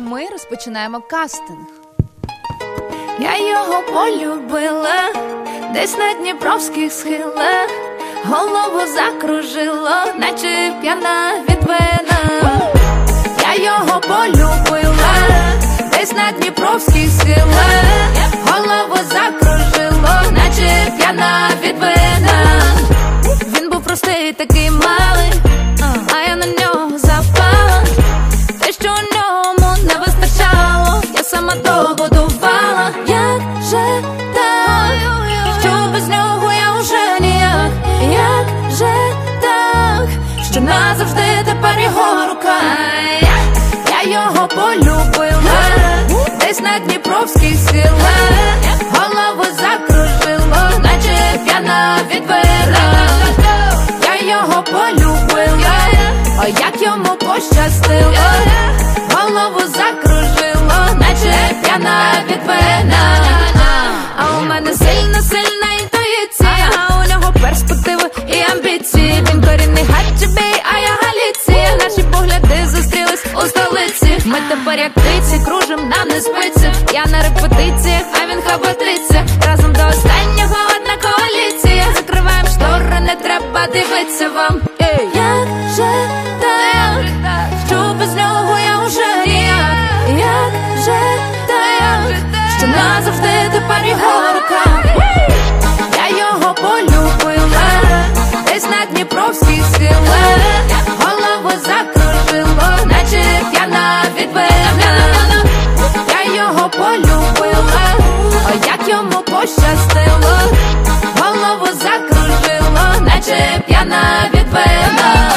ми розпочинаємо кастинг. Я його полюбила, десь на дніпровських схилах, голову закружило, наче п'яна від вина. Я його полюбила, десь на дніпровських схилах, голову закружило, наче п'яна від вина. Він був простий, такий малий, а я на нього запала. Те, що у ньому не вистачало, я сама добудувала. Як же так, що без нього я уже ніяк? Як же так, що назавжди тепер його рука? Я його полюбила, десь на дніпровських схилах, голову закружило, наче п'яна від вина. Я його полюбила, а як йому пощастило, голову закружило, наче п'яна від вина. А у мене сильна інтуїція, а у нього перспективи і амбіції. Він корінний Гаджибей, а я Галіція. Наші погляди зустрілись у столиці. Ми тепер як птиці, кружим, нам не спиться. Я на репетиціях, а він хабатриться. Разом до останнього одна коаліція. Закриваємо штори, не треба дивитися вам. Як же так, що без нього я уже ніяк? Як же так, що назавжди тепер його рука? Я його полюбила, десь на дніпровських схилах, голову закружило, наче п'яна від вина. Я його полюбила, а як йому пощастило, голову закружило, наче п'яна від вина.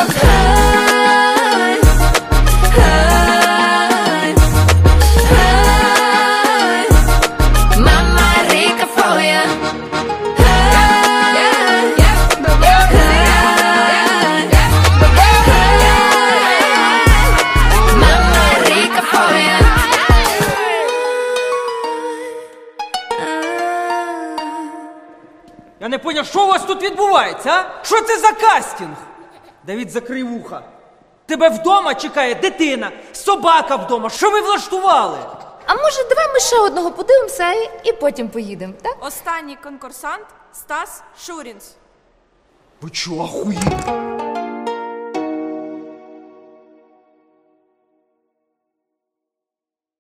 Я не поняв, що у вас тут відбувається, а? Що це за кастинг? Давід, закрий вуха. Тебе вдома чекає дитина, собака вдома. Що ви влаштували? А може, давай ми ще одного подивимося і потім поїдемо, так? Останній конкурсант Стас Шурінц. Ви чого, ахуєли?